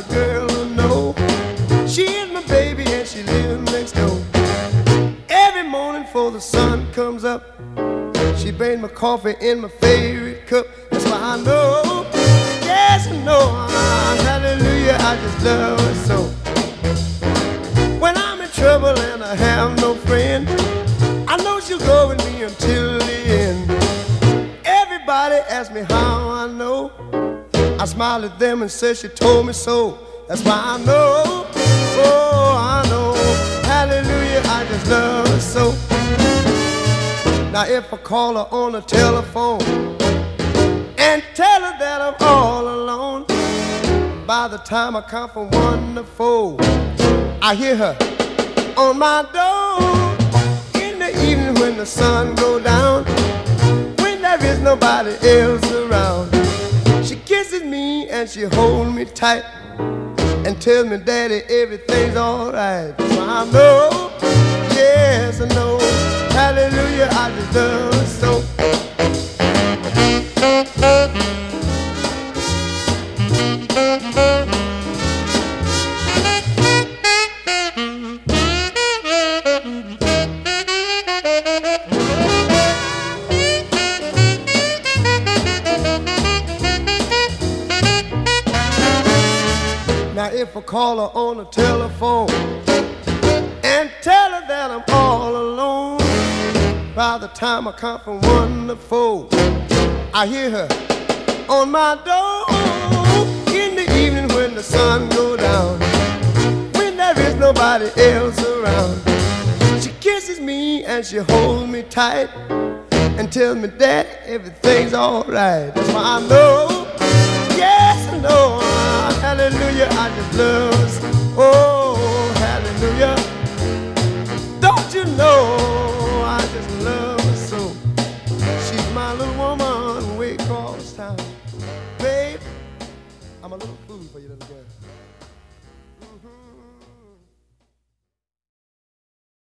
a girl who know she is my baby and she lives next door. Every morning before the sun comes up, she brings my coffee in my favorite cup. That's why I know, yes I know, hallelujah, I just love her so. When I'm in trouble and I have no friend, I know she'll go with me until the end. Everybody asks me how I know. I smile at them and say she told me so. That's why I know, oh I know, hallelujah, I just love her so. Now if I call her on the telephone and tell her that I'm all alone, by the time I count from 1 to 4, I hear her on my door. In the evening when the sun goes down, when there is nobody else around, she kisses me and she holds me tight and tells me, Daddy, everything's alright. So I know, yes I know, hallelujah, I just love her so. Now if I call her on the telephone and tell her that I'm all alone, by the time I count from 1 to 4, I hear her on my door. In the evening when the sun goes down, when there is nobody else around, she kisses me and she holds me tight and tells me that everything's alright. That's why I know, yes I know, hallelujah, I just love her. Oh, hallelujah. Don't you know, I just love her so. She's my little woman way across town. Babe, I'm a little fool for you, little girl.